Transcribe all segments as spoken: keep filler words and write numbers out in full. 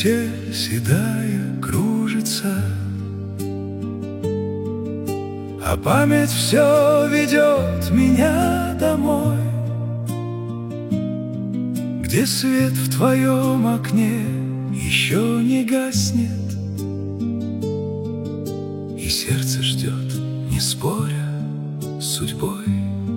метель седая кружится, а память все ведет меня домой, где свет в твоем окне еще не гаснет, и сердце ждет, не споря с судьбой.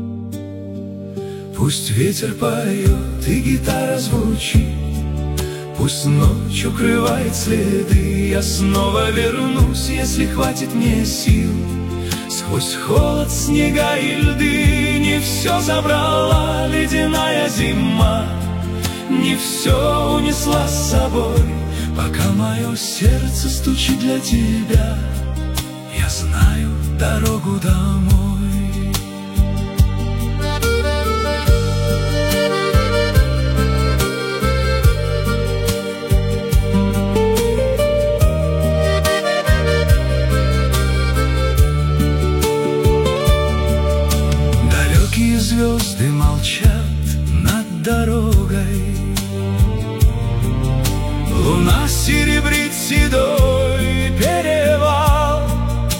Пусть ветер поет и гитара звучит, пусть ночь укрывает следы, я снова вернусь, если хватит мне сил. Сквозь холод, снега и льды не все забрала ледяная зима, не все унесла с собой. Пока мое сердце стучит для тебя, я знаю дорогу домой. Далекие звезды молчат над дорогой, луна серебрит седой перевал.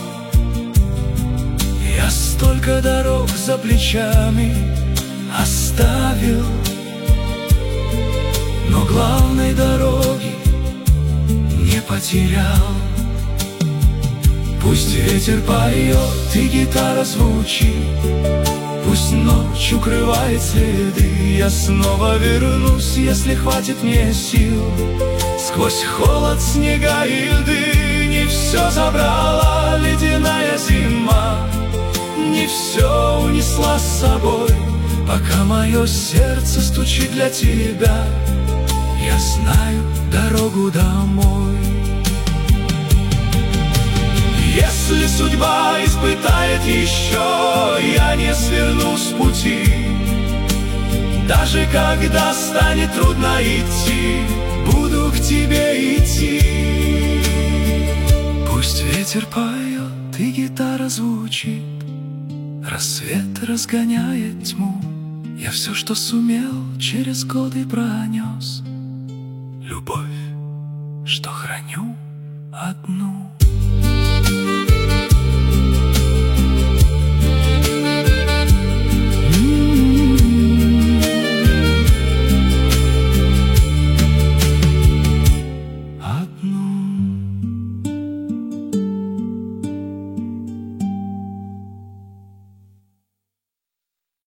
Я столько дорог за плечами оставил, но главной дороги не потерял. Пусть ветер поет и гитара звучит, пусть ночь укрывает следы, я снова вернусь, если хватит мне сил. Сквозь холод, снега и льды не все забрала ледяная зима, не все унесла с собой. Пока мое сердце стучит для тебя, я знаю дорогу домой. Если судьба испытает еще, я не сверну с пути. Даже когда станет трудно идти, буду к тебе идти. Пусть ветер поет и гитара звучит, рассвет разгоняет тьму. Я все, что сумел, через годы пронес, любовь, что храню одну.